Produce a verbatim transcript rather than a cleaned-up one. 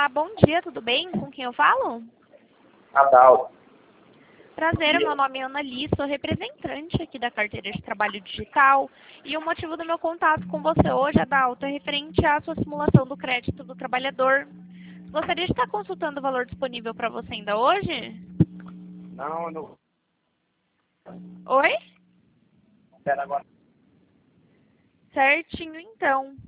Olá, bom dia, tudo bem? Com quem eu falo? Natal. Prazer, meu nome é Ana Liz, sou representante aqui da carteira de trabalho digital e o motivo do meu contato com você hoje, Adalto, é referente à sua simulação do crédito do trabalhador. Gostaria de estar consultando o valor disponível para você ainda hoje? Não, não. Oi? Espera agora. Certinho, então.